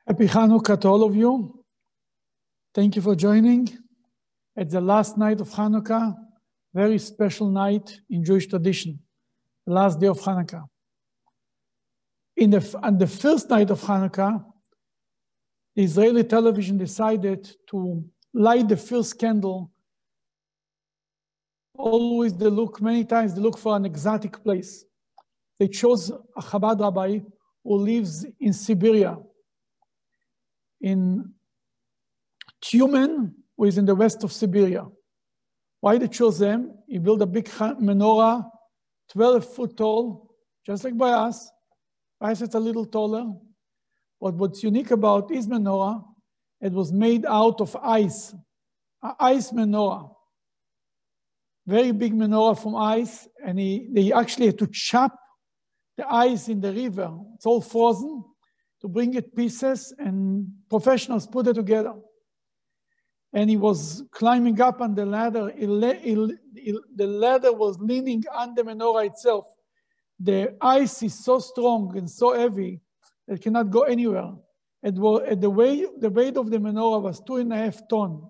Happy Hanukkah to all of you. Thank you for joining. It's the last night of Hanukkah, very special night in Jewish tradition, the last day of Hanukkah. On the first night of Hanukkah, the Israeli television decided to light the first candle. Always many times they look for an exotic place. They chose a Chabad rabbi who lives in Siberia, in Tyumen, who is in the west of Siberia. Why they chose them? He built a big menorah, 12 foot tall, just like by us. By us it's a little taller. But what's unique about his menorah, it was made out of ice, an ice menorah. Very big menorah from ice, and they actually had to chop the ice in the river. It's all frozen, to bring it pieces, and professionals put it together. And he was climbing up on the ladder. The ladder was leaning on the menorah itself. The ice is so strong and so heavy, it cannot go anywhere. The weight of the menorah was 2.5 tons.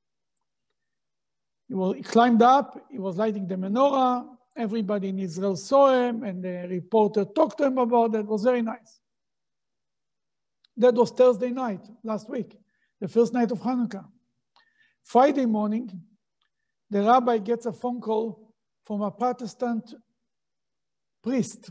He climbed up, he was lighting the menorah. Everybody in Israel saw him, and the reporter talked to him about it. It was very nice. That was Thursday night, last week, the first night of Hanukkah. Friday morning, the rabbi gets a phone call from a Protestant priest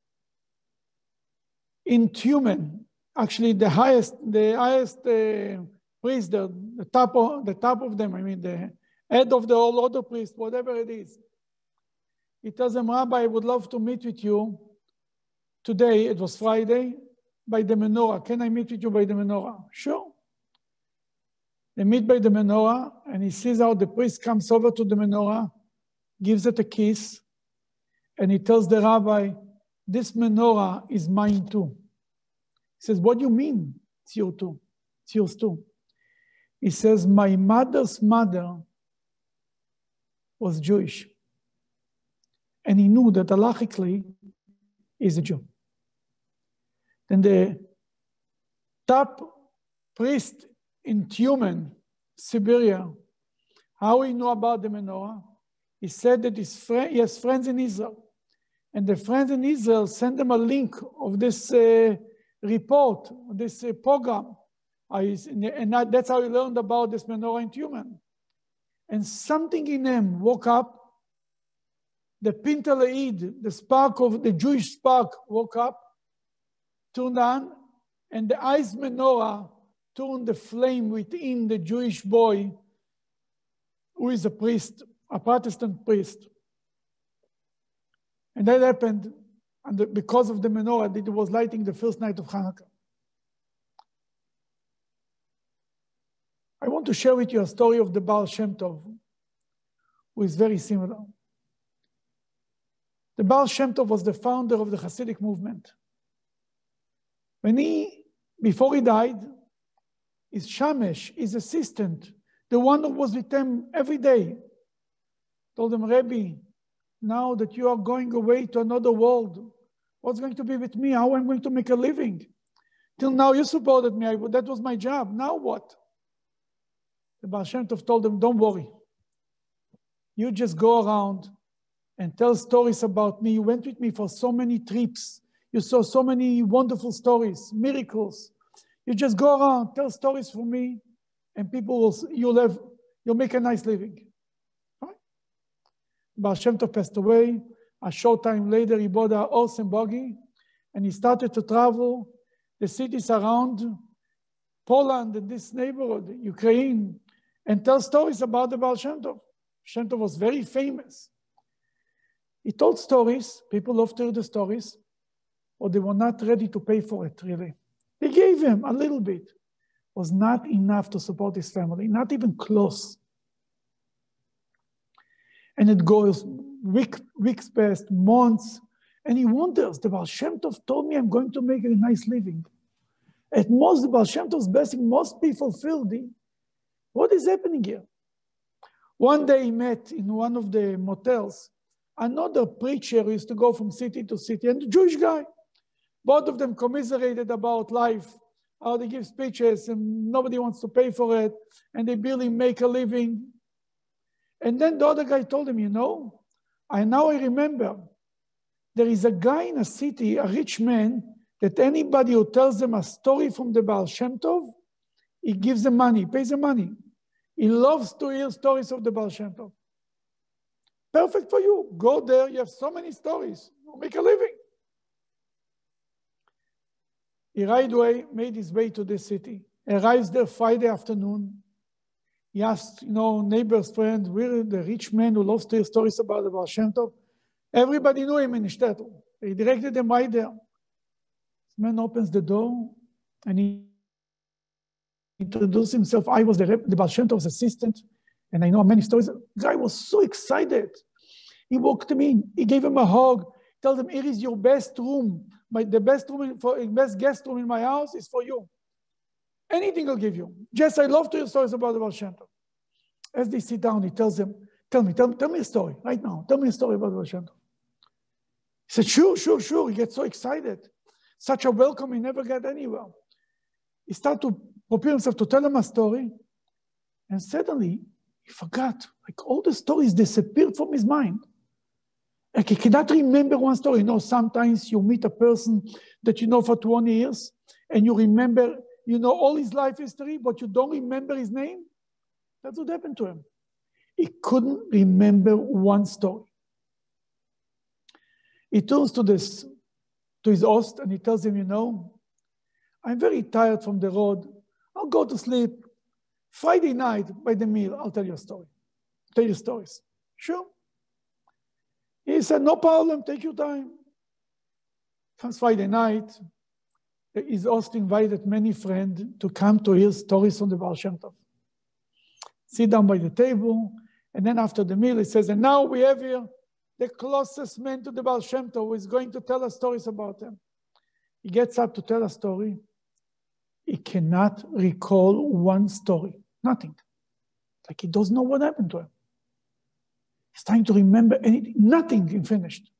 in Tyumen, actually the highest priest, the top of them, the head of the whole order priest, whatever it is. He tells him, Rabbi, I would love to meet with you today. It was Friday, by the menorah. Can I meet with you by the menorah? Sure. They meet by the menorah, and he sees how the priest comes over to the menorah, gives it a kiss, and he tells the rabbi, this menorah is mine too. He says, what do you mean it's yours too? It's yours too. He says, my mother's mother was Jewish. And he knew that halachically is a Jew. Then the top priest in Tyumen, Siberia, how he knew about the menorah? He said that he has friends in Israel. And the friends in Israel sent him a link of this report, this program. And that's how he learned about this menorah in Tyumen. And something in him woke up. The Pinteleid, the spark of the Jewish spark, woke up, turned on, and the ice menorah turned the flame within the Jewish boy, who is a priest, a Protestant priest. And that happened because of the menorah that it was lighting the first night of Hanukkah. I want to share with you a story of the Baal Shem Tov, who is very similar. The Baal Shem Tov was the founder of the Hasidic movement. Before he died, his shamesh, his assistant, the one who was with him every day, told him, Rebbe, now that you are going away to another world, what's going to be with me? How am I going to make a living? Till now you supported me, that was my job. Now what? The Baal Shem Tov told him, don't worry. You just go around and tell stories about me. You went with me for so many trips. You saw so many wonderful stories, miracles. You just go around, tell stories for me, and you'll make a nice living. Right? Baal Shem Tov passed away. A short time later, he bought a horse and buggy, and he started to travel the cities around Poland and this neighborhood, Ukraine, and tell stories about the Baal Shem Tov. Shem Tov was very famous. He told stories, people loved to hear the stories, or they were not ready to pay for it, really. They gave him a little bit. It was not enough to support his family, not even close. And it goes weeks past, months, and he wonders, the Baal Shem Tov told me I'm going to make a nice living. At most, the Baal Shem Tov's blessing must be fulfilled. What is happening here? One day he met in one of the motels another preacher who used to go from city to city, and a Jewish guy. Both of them commiserated about life, how they give speeches and nobody wants to pay for it, and they barely make a living. And then the other guy told him, you know, I remember, there is a guy in a city, a rich man, that anybody who tells them a story from the Baal Shem Tov, he gives them money, pays them money. He loves to hear stories of the Baal Shem Tov. Perfect for you. Go there, you have so many stories. You'll make a living. He right away made his way to the city. Arrives there Friday afternoon. He asked, you know, neighbor's friend, we're the rich man who loves to hear stories about the Baal Shem Tov. Everybody knew him in Shtetl. He directed them right there. This man opens the door and he introduced himself. I was the Baal Shem Tov's assistant, and I know many stories. The guy was so excited. He walked him in. He gave him a hug. Told him, here is your best room. The best guest room in my house is for you. Anything I'll give you. Jess, I love to hear stories about the Baal Shem Tov. As they sit down, he tells them, tell me a story right now. Tell me a story about the Baal Shem Tov. He said, sure. He gets so excited. Such a welcome he never got anywhere. He started to prepare himself to tell him a story. And suddenly, he forgot. Like all the stories disappeared from his mind. Like he cannot remember one story. You know, sometimes you meet a person that you know for 20 years, and you remember, you know, all his life history, but you don't remember his name. That's what happened to him. He couldn't remember one story. He turns to his host and he tells him, you know, I'm very tired from the road. I'll go to sleep. Friday night by the meal, I'll tell you a story. Tell you stories. Sure. He said, no problem, take your time. Comes Friday night. His host invited many friends to come to hear stories from the Baal Shem Tov. Sit down by the table, and then after the meal, he says, and now we have here the closest man to the Baal Shem Tov who is going to tell us stories about him. He gets up to tell a story. He cannot recall one story, nothing. Like he doesn't know what happened to him. He's trying to remember anything, nothing he finished.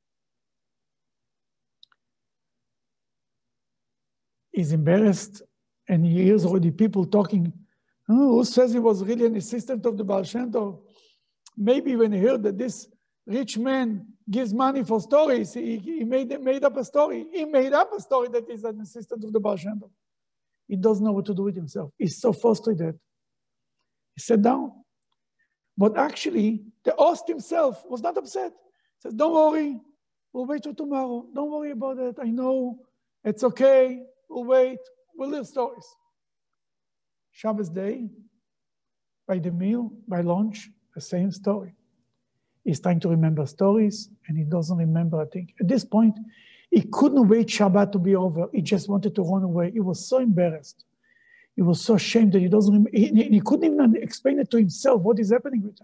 He's embarrassed, and he hears already people talking, oh, who says he was really an assistant of the Baal Shem Tov? Maybe when he heard that this rich man gives money for stories, he made up a story. He made up a story that he's an assistant of the Baal Shem Tov. He doesn't know what to do with himself. He's so frustrated. He sat down. But actually, the host himself was not upset. He says, don't worry, we'll wait till tomorrow. Don't worry about it. I know, it's okay. We'll wait. We'll hear stories. Shabbos day, by the meal, by lunch, the same story. He's trying to remember stories, and he doesn't remember a thing. At this point, he couldn't wait Shabbat to be over. He just wanted to run away. He was so embarrassed. He was so ashamed that he doesn't remember. He couldn't even explain it to himself, what is happening with him.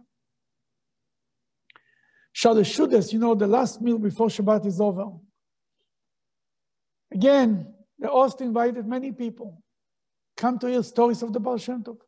Shalosh Shudas, you know, the last meal before Shabbat is over. Again, the host invited many people. Come to hear stories of the Baal Shem Tov.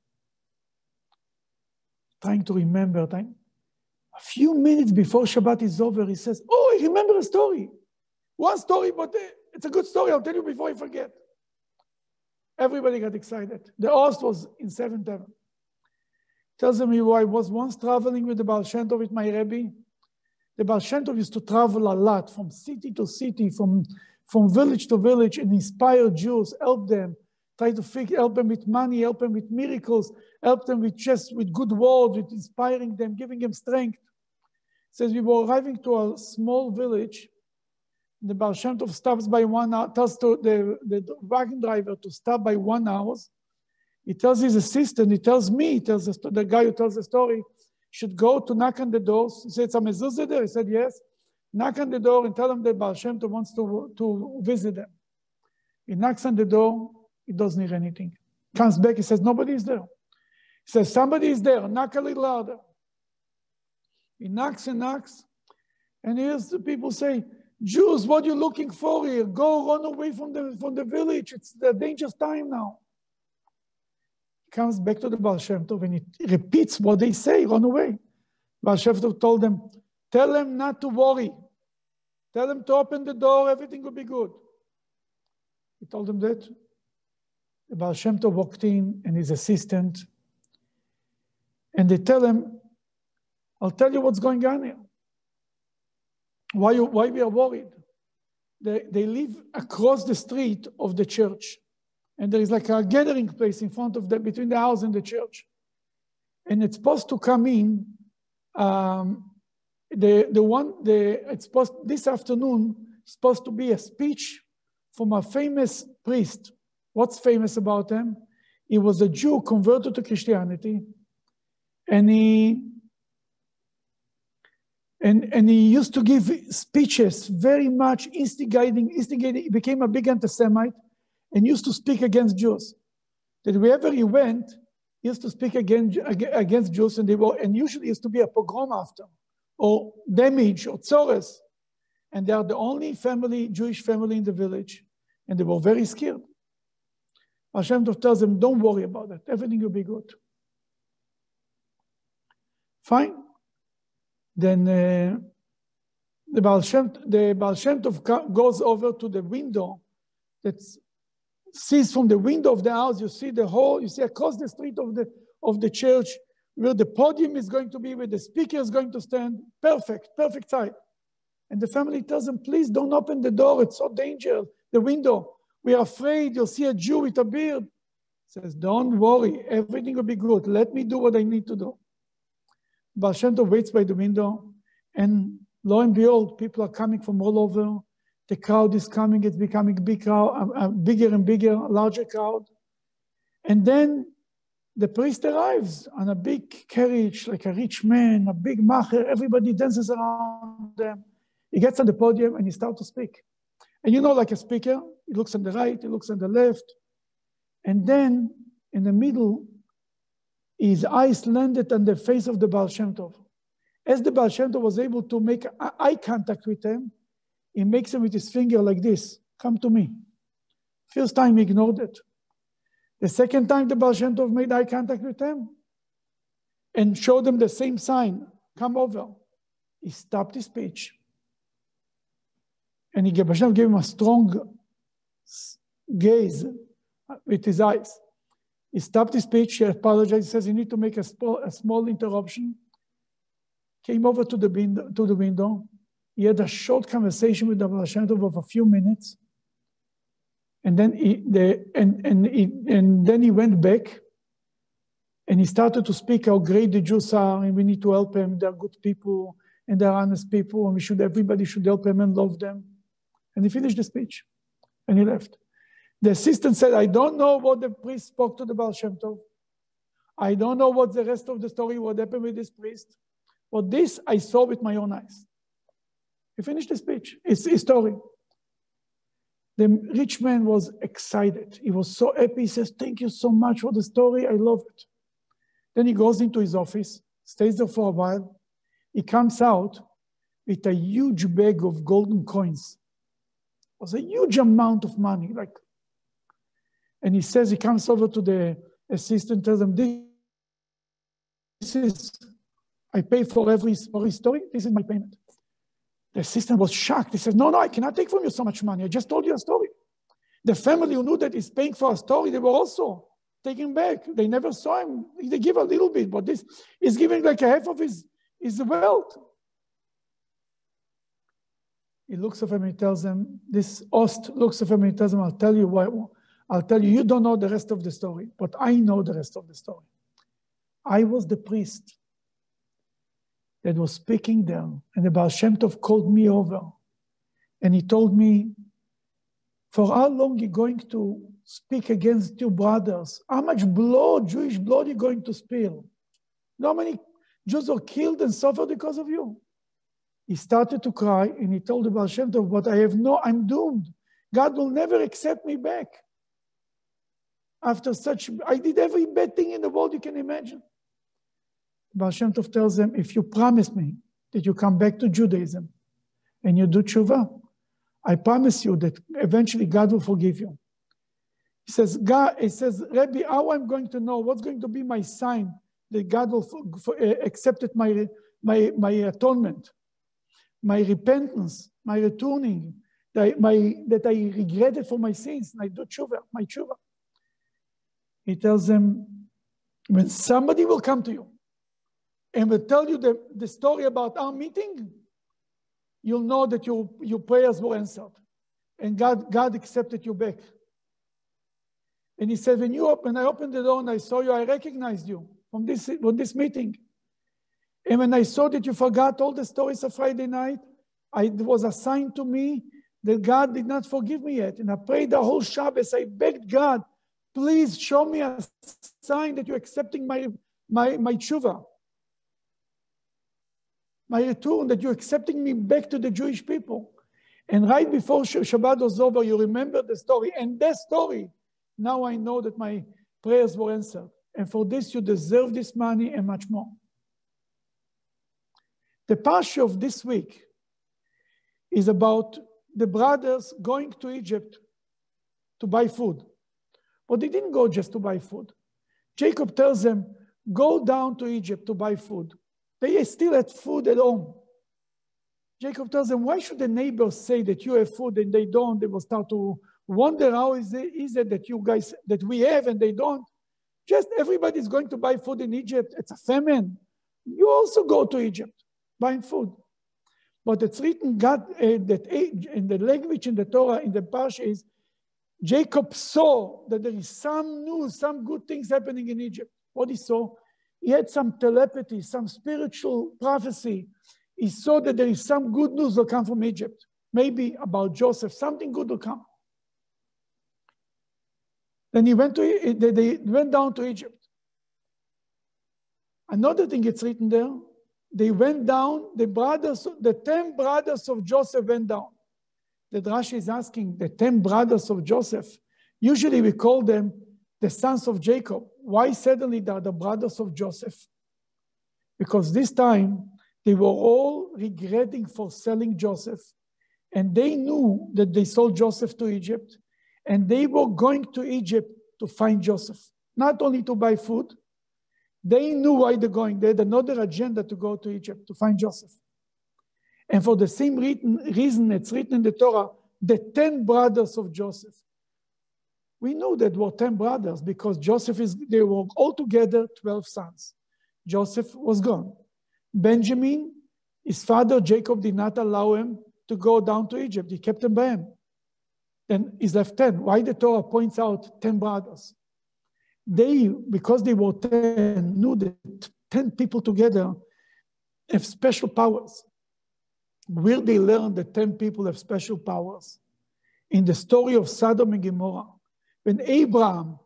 Trying to remember. A few minutes before Shabbat is over, he says, oh, I remember a story. One story, but it's a good story. I'll tell you before I forget. Everybody got excited. The host was in seventh heaven. Tells him, I was once traveling with the Baal Shem Tov with my Rebbe. The Baal Shem Tov used to travel a lot, from city to city, from village to village, and inspire Jews, help them, try to help them with money, help them with miracles, help them with good words, with inspiring them, giving them strength. Says we were arriving to a small village. The Baal Shem Tov stops by 1 hour, tells to the wagon driver to stop by 1 hour. He tells his assistant, he tells me, he tells the guy who tells the story, should go to knock on the doors. He said, it's a mezuzah there? He said, yes. Knock on the door and tell him that Baal Shem Tov wants to visit them. He knocks on the door, he doesn't hear anything. Comes back, he says, nobody is there. He says, somebody is there, knock a little louder. He knocks and knocks, and hears the people say, Jews, what are you looking for here? Go run away from the village. It's the dangerous time now. He comes back to the Baal Shem Tov and he repeats what they say, run away. Baal Shem Tov told them, tell them not to worry. Tell them to open the door, everything will be good. He told them that. the Baal Shem Tov walked in and his assistant, and they tell him, I'll tell you what's going on here. Why we are worried. They live across the street of the church. And there is like a gathering place in front of them, between the house and the church. And it's supposed to come in, this afternoon, supposed to be a speech from a famous priest. What's famous about him? He was a Jew converted to Christianity. And he used to give speeches very much instigating. He became a big anti-Semite and used to speak against Jews. That wherever he went, he used to speak against Jews, and usually used to be a pogrom after, or damage, or tzores. And they are the only Jewish family in the village, and they were very scared. Baal Shem Tov tells them, don't worry about it, everything will be good. Fine. Then the Baal Shem Tov goes over to the window that sees from the window of the house, you see across the street of the church where the podium is going to be, where the speaker is going to stand. Perfect sight. And the family tells them, please don't open the door, it's so dangerous, the window. We are afraid you'll see a Jew with a beard. He says, don't worry, everything will be good. Let me do what I need to do. Baal Shem Tov waits by the window, and lo and behold, people are coming from all over. The crowd is coming, it's becoming bigger and bigger, larger crowd. And then the priest arrives on a big carriage, like a rich man, a big macher, everybody dances around them. He gets on the podium and he starts to speak. And you know, like a speaker, he looks on the right, he looks on the left. And then in the middle, his eyes landed on the face of the Baal Shem Tov. As the Baal Shem Tov was able to make eye contact with him, he makes him with his finger like this, come to me. First time he ignored it. The second time the Baal Shem Tov made eye contact with him and showed him the same sign, come over. He stopped his speech. And Baal Shem Tov gave him a strong gaze with his eyes. He stopped his speech, he apologized, he says, you need to make a small interruption. Came over to the window. He had a short conversation with the Baal Shem Tov of a few minutes. And then he went back and he started to speak how great the Jews are and we need to help them. They're good people and they're honest people and everybody should help them and love them. And he finished the speech and he left. The assistant said, I don't know what the priest spoke to the Baal Shem Tov. I don't know what the rest of the story, what happened with this priest. But this I saw with my own eyes. He finished the speech, his story. The rich man was excited. He was so happy. He says, thank you so much for the story. I love it. Then he goes into his office, stays there for a while. He comes out with a huge bag of golden coins. It was a huge amount of money. And he says, he comes over to the assistant, tells him, this is, I pay for his story. This is my payment. The assistant was shocked. He said, no, I cannot take from you so much money. I just told you a story. The family who knew that he's paying for a story, they were also taking back. They never saw him. They give a little bit, but this is giving like a half of his wealth. He looks at him and he tells him, this host looks at him and he tells him, I'll tell you, you don't know the rest of the story, but I know the rest of the story. I was the priest that was speaking there, and the Baal Shem Tov called me over, and he told me, for how long are you going to speak against your brothers? How much blood, Jewish blood, are you going to spill? How many Jews were killed and suffered because of you? He started to cry, and he told the Baal Shem Tov, but I'm doomed. God will never accept me back. After I did every bad thing in the world you can imagine. Baal Shem Tov tells them, if you promise me that you come back to Judaism and you do tshuva, I promise you that eventually God will forgive you. He says, Rebbe, how I'm going to know, what's going to be my sign that God will accept my atonement, my repentance, my returning, that I regretted for my sins, and I do tshuva, my tshuva. He tells them, when somebody will come to you and will tell you the story about our meeting, you'll know that your prayers were answered and God accepted you back. And he said, when I opened the door and I saw you, I recognized you from this meeting. And when I saw that you forgot all the stories of Friday night, it was a sign to me that God did not forgive me yet. And I prayed the whole Shabbos. I begged God, please show me a sign that you're accepting my tshuva, my return, that you're accepting me back to the Jewish people. And right before Shabbat was over, you remember the story. And that story, now I know that my prayers were answered. And for this, you deserve this money and much more. The parsha of this week is about the brothers going to Egypt to buy food. But they didn't go just to buy food. Jacob tells them, go down to Egypt to buy food. They still had food at home. Jacob tells them, why should the neighbors say that you have food and they don't? They will start to wonder how is it that you guys, that we have and they don't. Just everybody's going to buy food in Egypt. It's a famine. You also go to Egypt buying food. But it's written that in the language in the Torah, in the parsha is, Jacob saw that there is some news, some good things happening in Egypt. What he saw? He had some telepathy, some spiritual prophecy. He saw that there is some good news will come from Egypt. Maybe about Joseph, something good will come. Then they went down to Egypt. Another thing it's written there, they went down, the 10 brothers of Joseph went down. The Rashi is asking, the 10 brothers of Joseph, usually we call them the sons of Jacob. Why suddenly they are the brothers of Joseph? Because this time, they were all regretting for selling Joseph. And they knew that they sold Joseph to Egypt. And they were going to Egypt to find Joseph. Not only to buy food, they knew why they're going. They had another agenda to go to Egypt, to find Joseph. And for the same reason, it's written in the Torah, the 10 brothers of Joseph. We know that there were 10 brothers because they were all together 12 sons. Joseph was gone. Benjamin, his father Jacob did not allow him to go down to Egypt. He kept him by him. Then he's left 10. Why the Torah points out 10 brothers? Because they were 10, knew that 10 people together have special powers. Where they learn that 10 people have special powers? In the story of Sodom and Gomorrah. When Abraham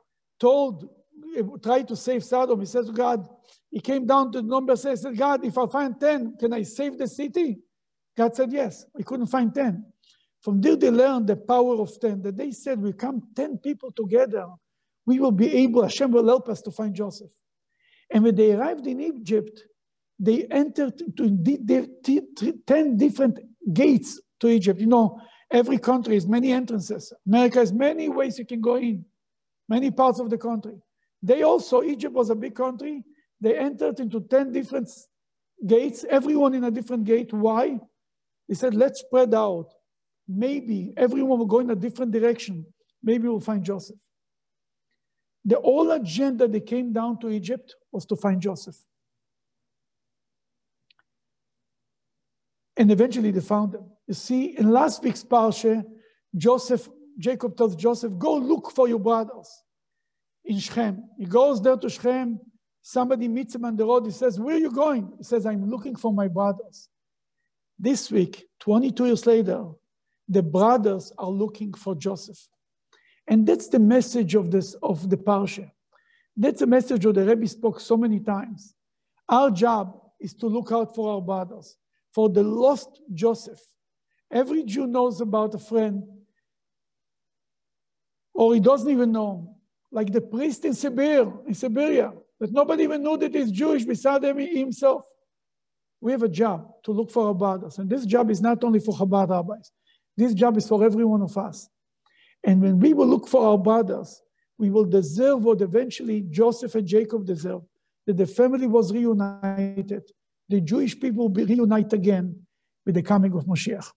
tried to save Sodom, he says to God, he came down to the number, says, God, if I find 10, can I save the city? God said, yes. We couldn't find 10. From there they learned the power of 10, that they said, we come 10 people together, we will be able, Hashem will help us to find Joseph. And when they arrived in Egypt, they entered into 10 different gates to Egypt. You know, every country has many entrances. America has many ways you can go in, many parts of the country. Egypt was a big country. They entered into 10 different gates, everyone in a different gate. Why? They said, let's spread out. Maybe everyone will go in a different direction. Maybe we'll find Joseph. The whole agenda they came down to Egypt was to find Joseph. And eventually they found him. You see, in last week's parsha, Jacob tells Joseph, go look for your brothers in Shechem. He goes there to Shechem. Somebody meets him on the road. He says, where are you going? He says, I'm looking for my brothers. This week, 22 years later, the brothers are looking for Joseph. And that's the message of the parsha. That's the message of the Rebbe spoke so many times. Our job is to look out for our brothers, for the lost Joseph. Every Jew knows about a friend, or he doesn't even know, like the priest in Siberia, that nobody even knew that he's Jewish beside him himself. We have a job to look for our brothers. And this job is not only for Chabad rabbis. This job is for every one of us. And when we will look for our brothers, we will deserve what eventually Joseph and Jacob deserved, that the family was reunited. The Jewish people will be reunited again with the coming of Moshiach.